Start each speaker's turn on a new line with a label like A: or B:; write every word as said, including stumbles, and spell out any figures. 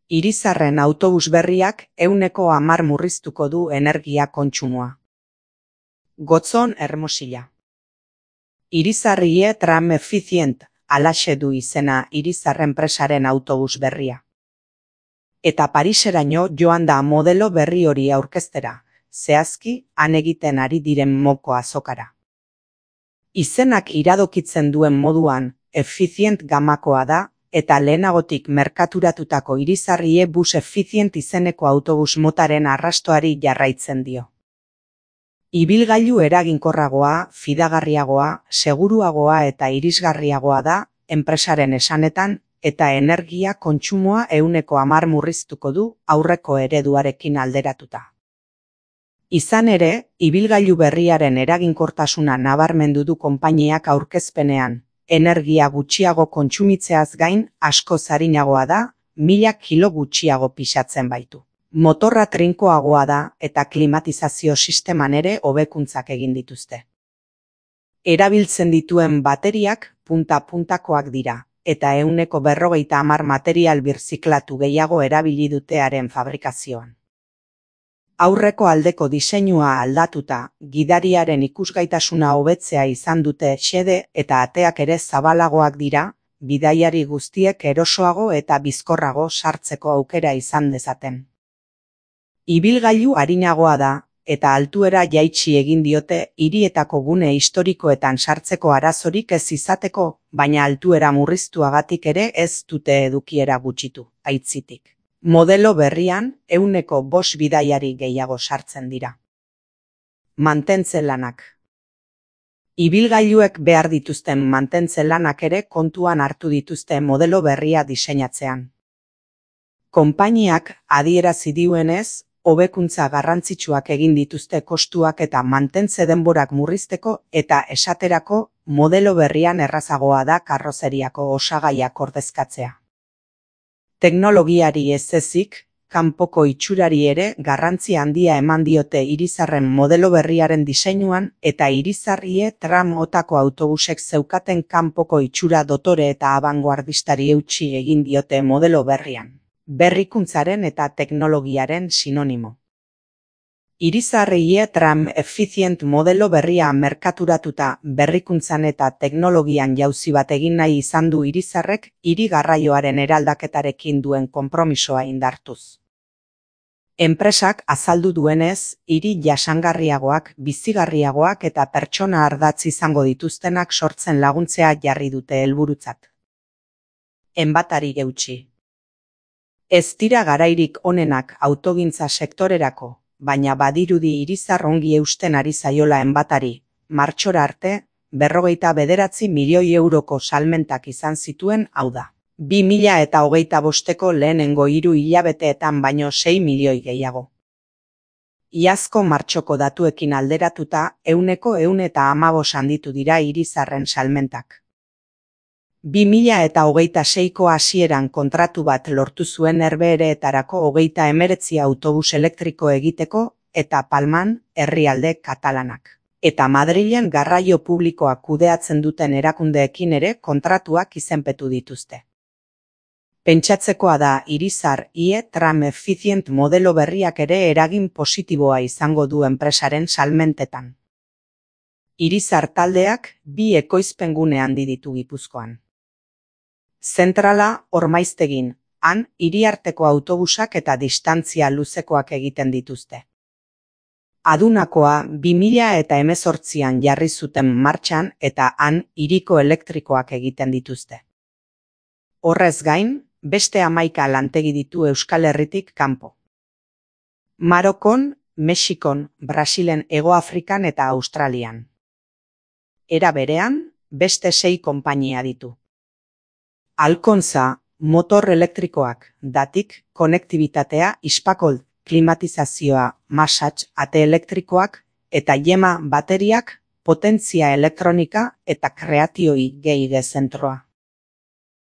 A: Irizarren autobus berriak ehuneko hamar murriztuko du energia kontsumoa. Gotzon Hermosilla. Irizarrie Tram Efficient halaxe du izena Irizar enpresaren autobus berria. Eta Pariseraino joan da modelo berri hori aurkeztera, zehazki han egiten ari diren moko azokara. Izenak iradokitzen duen moduan, Efficient gamakoa da, eta lehenagotik merkaturatutako Irizarrie Bus Efficient izeneko autobus motaren arrastoari jarraitzen dio. Ibilgailu eraginkorragoa, fidagarriagoa, seguruagoa eta irisgarriagoa da, enpresaren esanetan, eta energia kontsumoa ehuneko hamar murriztuko du aurreko ereduarekin alderatuta. Izan ere, ibilgailu berriaren eraginkortasuna nabarmendu du konpainiak aurkezpenean, energia gutxiago kontsumitzeaz gain askoz arinagoa da, mila kilo gutxiago pisatzen baitu. Motorra trinkoagoa da eta klimatizazio sisteman ere hobekuntzak egin dituzte. Erabiltzen dituen bateriak punta-puntakoak dira, eta ehuneko berrogeita hamar material birziklatu gehiago erabili dutearen fabrikazioan. Aurreko aldeko diseinua aldatuta, gidariaren ikusgaitasuna hobetzea izan dute xede eta ateak ere zabalagoak dira, bidaiari guztiek erosoago eta bizkorrago sartzeko aukera izan dezaten. Ibilgailu arinagoa da, eta altuera jaitsi egin diote hirietako gune historikoetan sartzeko arazorik ez izateko, baina altuera murriztuagatik ere ez dute edukiera gutxitu, aitzitik. Modelo berrian, ehuneko bost bidaiari gehiago sartzen dira. Mantentze lanak. Ibilgailuek behar dituzten mantentze lanak ere kontuan hartu dituzte modelo berria diseinatzean. Konpainiak adierazi duenez, hobekuntza garrantzitsuak egin dituzte kostuak eta mantentze denborak murrizteko eta esaterako modelo berrian errazagoa da karrozeriako osagaiak ordezkatzea. Teknologiari ez ezik, kanpoko itxurari ere garrantzi handia eman diote Irizarren modelo berriaren diseinuan eta Irizarrie Tram otako autobusek zeukaten kanpoko itxura dotore eta abangoardistari eutsi egin diote modelo berrian. Berrikuntzaren eta teknologiaren sinonimo. Irizarrie Tram Efficient modelo berria merkaturatuta berrikuntzan eta teknologian jauzi bat egin nahi izan du Irizarrek hiri garraioaren eraldaketarekin duen konpromisoa indartuz. Enpresak azaldu duenez, hiri jasangarriagoak, bizigarriagoak eta pertsona ardatz izango dituztenak sortzen laguntzea jarri dute helburutzat. Enbatari eutsi. Ez dira garairik onenak autogintza sektorerako, baina badirudi Irizar ongi eusten ari zaiola enbatari, martxora arte, berrogeita bederatzi milioi euroko salmentak izan zituen, hau da. Bi mila eta hogeita bosteko lehenengo hiru hilabeteetan baino sei milioi gehiago. Iazko martxoko datuekin alderatuta, ehuneko ehun eta hamabost handitu dira Irizarren salmentak. Bi mila eta hogeita seiko hasieran kontratu bat lortu zuen Herbehereetarako hogeita hemeretzi autobus elektriko egiteko eta Palman, herrialde katalanak. Eta Madrilen garraio publikoa kudeatzen duten erakundeekin ere kontratuak izenpetu dituzte. Pentsatzekoa da Irizarrie Tram Efficient modelo berriak ere eragin positiboa izango du enpresaren salmentetan. Irizar taldeak bi ekoizpengune handi ditu Gipuzkoan. Zentrala Ormaiztegin, han hiriarteko autobusak eta distantzia luzekoak egiten dituzte. Adunakoa bi mila eta hemezortzian jarri zuten martxan eta han hiriko elektrikoak egiten dituzte. Horrez gain, beste hamaika lantegi ditu Euskal Herritik kanpo. Marokon, Mexikon, Brasilen, Hego Afrikan eta Australian. Era berean, beste sei konpainia ditu. Alkonza, motor elektrikoak, datik, konektibitatea, Hispacol, klimatizazioa, Massage, ate elektrikoak, eta Yema bateriak, potentzia elektronika eta kreatioi gehi zentroa.